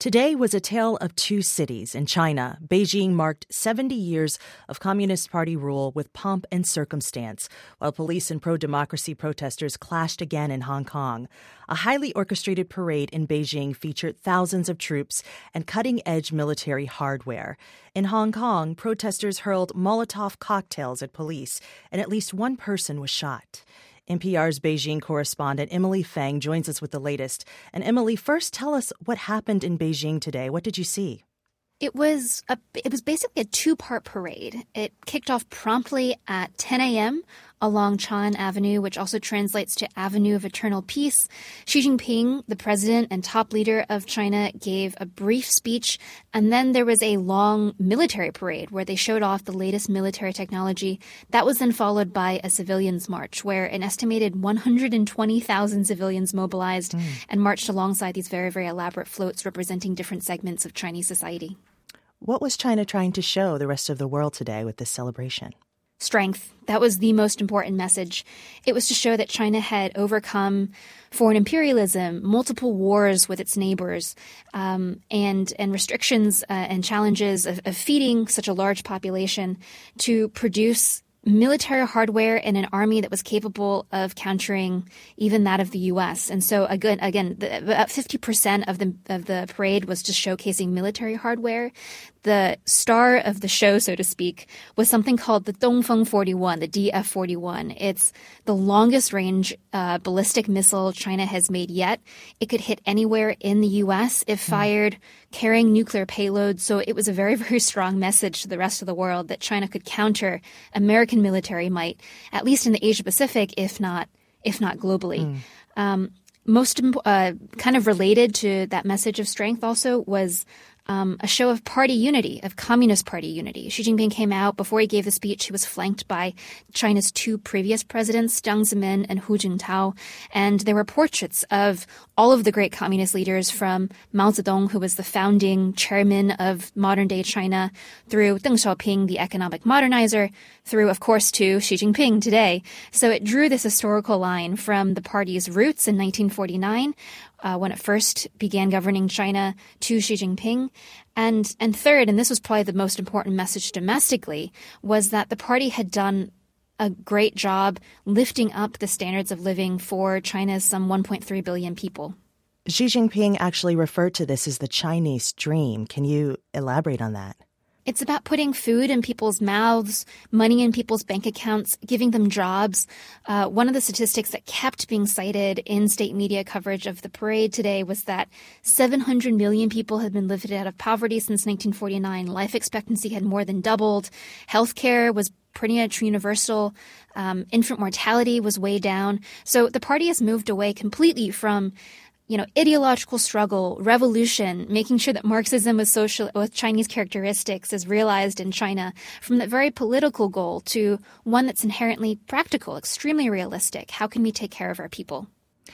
Today was a tale of two cities in China. Beijing marked 70 years of Communist Party rule with pomp and circumstance, while police and pro-democracy protesters clashed again in Hong Kong. A highly orchestrated parade in Beijing featured thousands of troops and cutting-edge military hardware. In Hong Kong, protesters hurled Molotov cocktails at police, and at least one person was shot. NPR's Beijing correspondent Emily Feng joins us with the latest. And Emily, first tell us what happened in Beijing today. What did you see? It was basically a two-part parade. It kicked off promptly at 10 a.m. along Chang'an Avenue, which also translates to Avenue of Eternal Peace. Xi Jinping, the president and top leader of China, gave a brief speech, and then there was a long military parade where they showed off the latest military technology. That was then followed by a civilians march, where an estimated 120,000 civilians mobilized and marched alongside these very, very elaborate floats representing different segments of Chinese society. What was China trying to show the rest of the world today with this celebration? Strength. That was the most important message. It was to show that China had overcome foreign imperialism, multiple wars with its neighbors, and restrictions and challenges of feeding such a large population to produce military hardware and an army that was capable of countering even that of the U.S. And so again, about 50% of the parade was just showcasing military hardware. The star of the show, so to speak, was something called the Dongfeng 41, the DF-41. It's the longest range ballistic missile China has made yet. It could hit anywhere in the U.S. if fired, carrying nuclear payloads. So it was a very, very strong message to the rest of the world that China could counter American military might, at least in the Asia-Pacific, if not globally. Most kind of related to that message of strength also was a show of party unity, of Communist Party unity. Xi Jinping came out. Before he gave the speech, he was flanked by China's two previous presidents, Jiang Zemin and Hu Jintao. And there were portraits of all of the great communist leaders, from Mao Zedong, who was the founding chairman of modern-day China, through Deng Xiaoping, the economic modernizer, through, of course, to Xi Jinping today. So it drew this historical line from the party's roots in 1949, when it first began governing China, to Xi Jinping. And third, and this was probably the most important message domestically, was that the party had done a great job lifting up the standards of living for China's some 1.3 billion people. Xi Jinping actually referred to this as the Chinese dream. Can you elaborate on that? It's about putting food in people's mouths, money in people's bank accounts, giving them jobs. One of the statistics that kept being cited in state media coverage of the parade today was that 700 million people had been lifted out of poverty since 1949. Life expectancy had more than doubled. Healthcare was pretty much universal. Infant mortality was way down. So the party has moved away completely from ideological struggle, revolution, making sure that Marxism with Chinese characteristics is realized in China, from that very political goal to one that's inherently practical, extremely realistic. How can we take care of our people?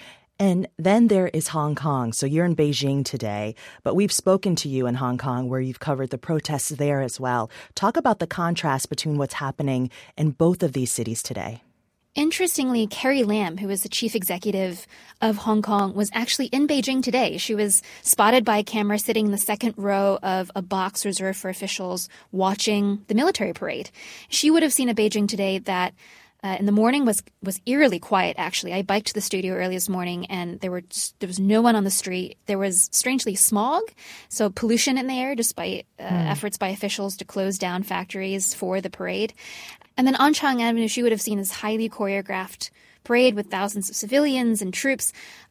And then there is Hong Kong. So you're in Beijing today, but we've spoken to you in Hong Kong where you've covered the protests there as well. Talk about the contrast between what's happening in both of these cities today. Interestingly, Carrie Lam, who is the chief executive of Hong Kong, was actually in Beijing today. She was spotted by a camera sitting in the second row of a box reserved for officials watching the military parade. She would have seen a Beijing today that in the morning was eerily quiet, actually. I biked to the studio early this morning, and there was no one on the street. There was, strangely, smog, so pollution in the air, despite efforts by officials to close down factories for the parade. And then on Chang'an Avenue, she would have seen this highly choreographed parade with thousands of civilians and troops,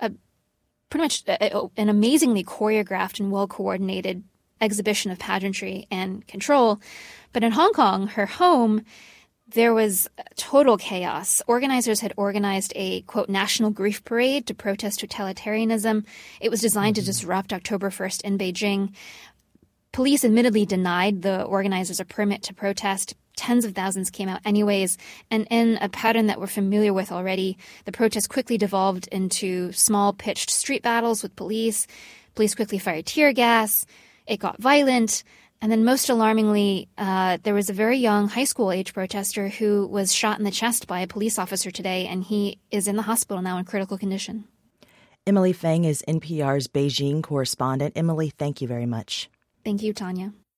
pretty much an amazingly choreographed and well-coordinated exhibition of pageantry and control. But in Hong Kong, her home, there was total chaos. Organizers had organized a, quote, national grief parade to protest totalitarianism. It was designed to disrupt October 1st in Beijing. Police admittedly denied the organizers a permit to protest. Tens of thousands came out anyways, and in a pattern that we're familiar with already, the protests quickly devolved into small pitched street battles with police. Police quickly fired tear gas. It got violent. And then most alarmingly, there was a very young high school age protester who was shot in the chest by a police officer today, and he is in the hospital now in critical condition. Emily Feng is NPR's Beijing correspondent. Emily, thank you very much. Thank you, Tanya.